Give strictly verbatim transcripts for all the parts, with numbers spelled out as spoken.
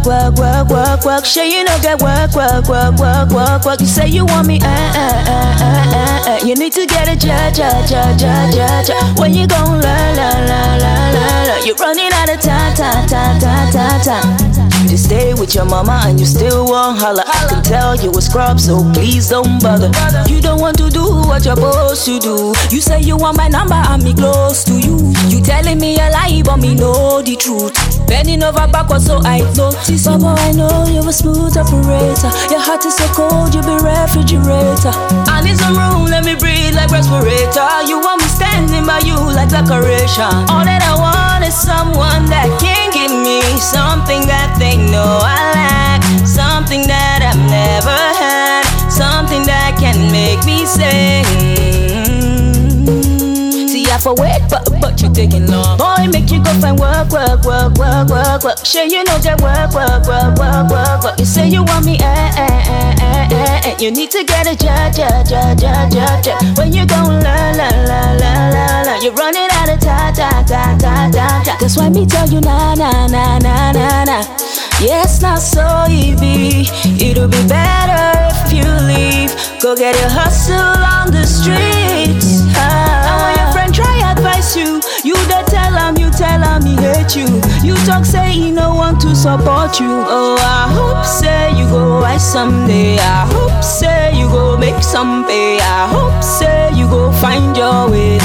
work, work, work, work. Sure you know get work, work, work, work, work, work. You say you want me, eh, eh, eh, eh, eh, eh. You need to get a ja, ja, ja, ja, ja, ja. When you gon' la, la, la, la, la, la. You're running out of time, time, time, time, time, time. You stay with your mama and you still won't holler. I can tell you a scrub, so please don't bother. You don't want to do what you're supposed to do. You say you want my number and me close to you. You telling me a lie, but me know the truth. Bending over backwards so I notice. Baba, I know you're a smooth operator. Your heart is so cold, you be refrigerator. I need some room, let me breathe like respirator. You want me standing by you like decoration. All that I want is someone that can give me something that they know I lack, something that I've never had, something that can make me sing. See, I for wait, but but you taking long. Boy, make you go find work, work, work, work, work, work. Sure you know that work, work, work, work, work, work. You say you want me, eh, eh, eh, eh, eh, eh. You need to get a ja, ja, ja, ja, ja, ja. When you gon' la, la, la, la, la, la. You're running out of time, time, time, time, time, time. That's why me tell you, na, na, na, na, na, na. Yes, not so easy. It'll be better if you leave. Go get a hustle on the streets. Ah. And when your friend try advise you, you da tell him, you tell him he hate you. You talk say he no want to support you. Oh, I hope say you go wise someday. I hope say you go make some pay. I hope say you go find your way.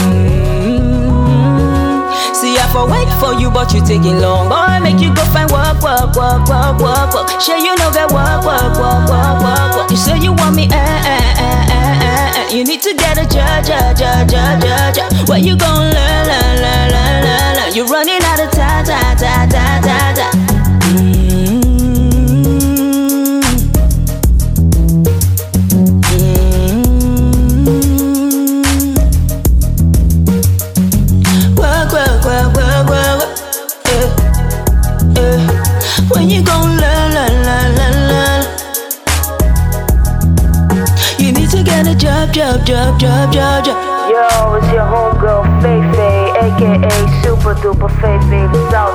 See, I for wait for you, but you taking long. Boy, make you go find work, work, work, work, work, work. Sure you know get work, work, work, work, work, work. You say you want me, eh, eh, eh, eh, eh, eh. You need to get a ja, ja, ja, ja, ja, ja. Where you gon' la, la, la, la, la, la. You're running out of time, time, time, time, time, time. When you gon' la la la la la. You need to get a job, job, job, job, job, job. Yo, it's your homegirl Faye Faye, aka Super Duper Faye Faye.